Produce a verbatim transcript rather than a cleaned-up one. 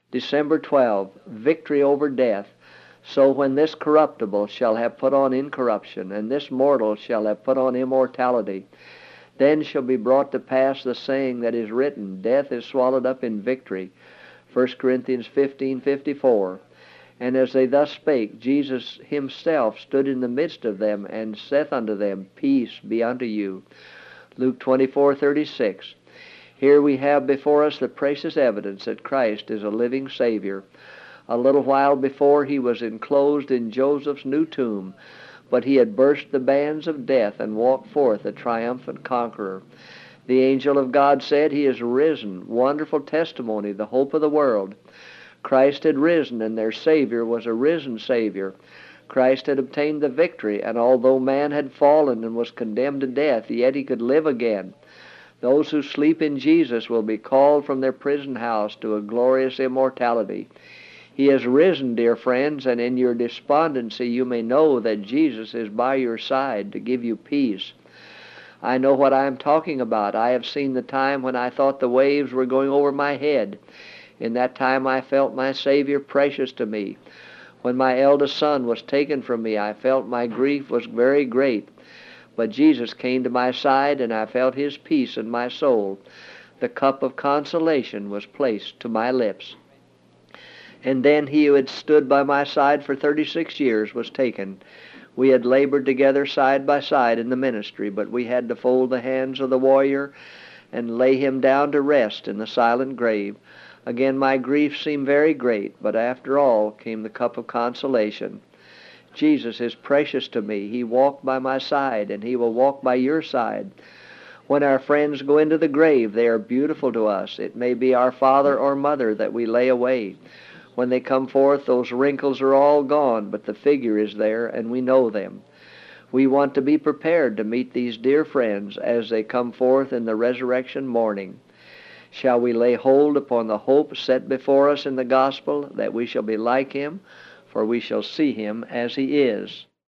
December twelfth, victory over death. So when this corruptible shall have put on incorruption, and this mortal shall have put on immortality, then shall be brought to pass the saying that is written, Death is swallowed up in victory. First Corinthians fifteen fifty-four. And as they thus spake, Jesus himself stood in the midst of them, and saith unto them, Peace be unto you. Luke twenty-four thirty-six. Here we have before us the precious evidence that Christ is a living Savior. A little while before he was enclosed in Joseph's new tomb, but he had burst the bands of death and walked forth a triumphant conqueror. The angel of God said, He is risen, wonderful testimony, the hope of the world. Christ had risen, and their Savior was a risen Savior. Christ had obtained the victory, and although man had fallen and was condemned to death, yet he could live again. Those who sleep in Jesus will be called from their prison house to a glorious immortality. He has risen, dear friends, and in your despondency you may know that Jesus is by your side to give you peace. I know what I am talking about. I have seen the time when I thought the waves were going over my head. In that time I felt my Savior precious to me. When my eldest son was taken from me, I felt my grief was very great. But Jesus came to my side, and I felt His peace in my soul. The cup of consolation was placed to my lips. And then he who had stood by my side for thirty-six years was taken. We had labored together side by side in the ministry, but we had to fold the hands of the warrior and lay him down to rest in the silent grave. Again my grief seemed very great, but after all came the cup of consolation. Jesus is precious to me. He walked by my side, and He will walk by your side. When our friends go into the grave, they are beautiful to us. It may be our father or mother that we lay away. When they come forth, those wrinkles are all gone, but the figure is there, and we know them. We want to be prepared to meet these dear friends as they come forth in the resurrection morning. Shall we lay hold upon the hope set before us in the gospel, that we shall be like Him, for we shall see Him as He is?